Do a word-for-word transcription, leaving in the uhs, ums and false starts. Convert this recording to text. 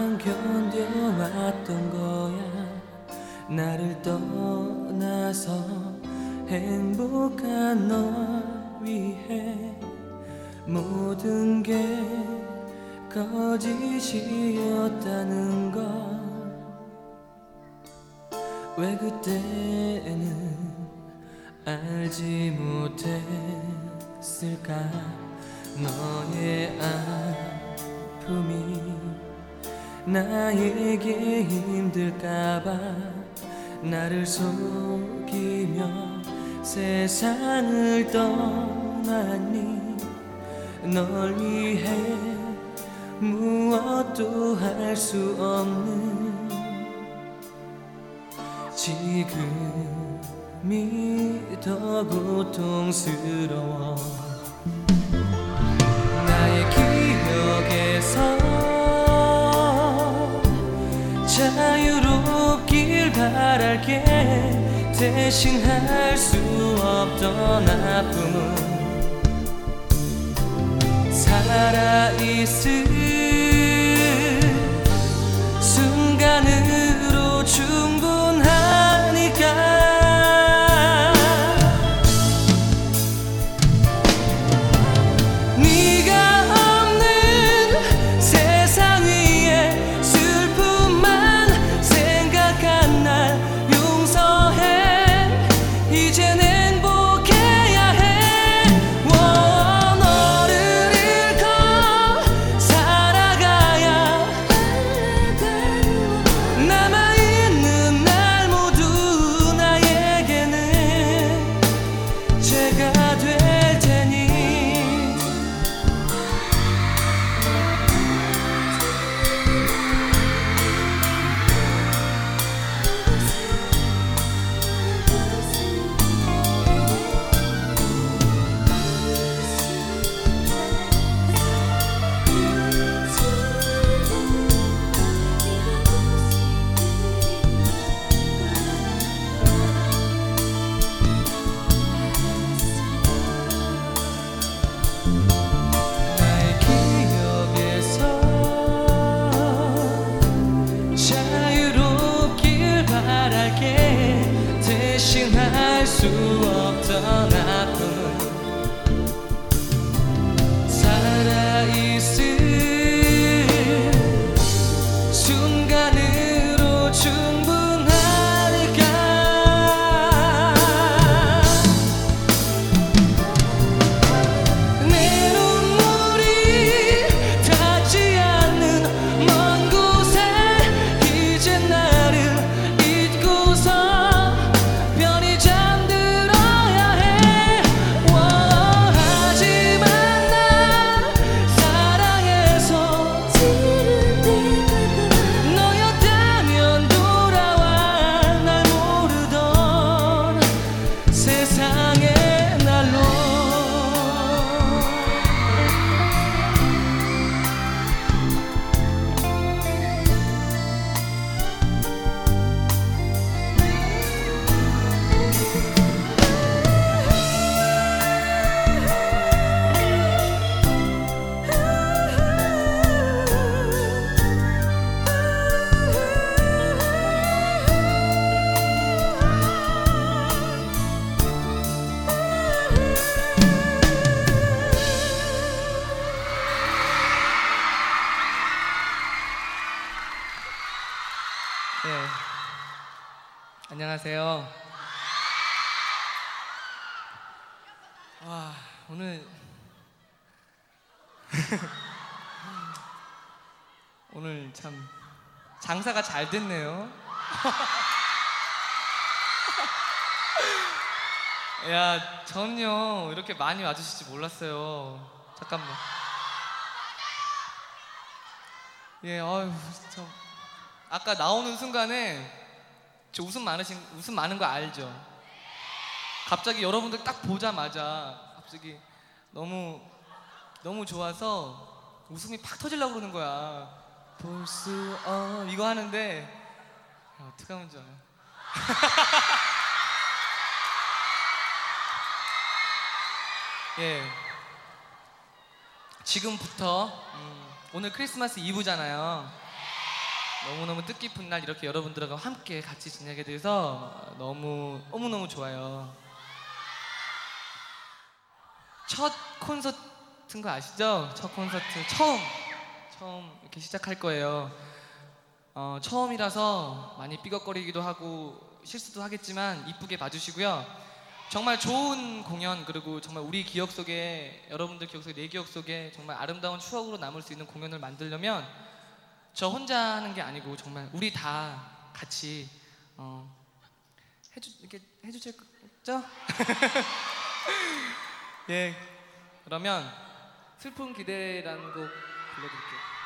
난 견뎌왔던 거야. 나를 떠나서 행복한 널 위해 모든 게 거짓이었다는 걸. 왜 그때는 알지 못했을까. 너의 아픔이 나에게 힘들까봐 나를 속이며 세상을 떠났니. 널 위해 무엇도 할 수 없는 지금이 더 고통스러워. 나의 기억에서 자유롭길 바랄게. 대신할 수 없던 아픔은 살아있을 순간으로 충분하니까. 대신할 수 없던 아픔은 살아있을 순간으로 충분하니까. 내 눈물이 닿지 않는 먼 곳에 이제 나를 잊고서 네. 안녕하세요. 와, 오늘 오늘 참 장사가 잘 됐네요. 야, 전요 이렇게 많이 와주실지 몰랐어요. 잠깐만. 예, 아유, 진짜. 아까 나오는 순간에 저 웃음 많으신 웃음 많은 거 알죠? 갑자기 여러분들 딱 보자마자 갑자기 너무 너무 좋아서 웃음이 팍 터지려고 그러는 거야. 볼 수 어 이거 하는데 야, 어떡하면 좋아. 예, 지금부터 음, 오늘 크리스마스 이브잖아요. 너무너무 뜻깊은 날 이렇게 여러분들과 함께 같이 지내게 돼서 너무 너무너무 좋아요. 첫 콘서트인 거 아시죠? 첫 콘서트 처음 처음 이렇게 시작할 거예요. 어, 처음이라서 많이 삐걱거리기도 하고 실수도 하겠지만 이쁘게 봐주시고요. 정말 좋은 공연, 그리고 정말 우리 기억 속에, 여러분들 기억 속에, 내 기억 속에 정말 아름다운 추억으로 남을 수 있는 공연을 만들려면 저 혼자 하는 게 아니고 정말 우리 다 같이 어, 해주 이렇게 해주실 거죠? 예. 그러면 슬픈 기대라는 곡 불러드릴게요.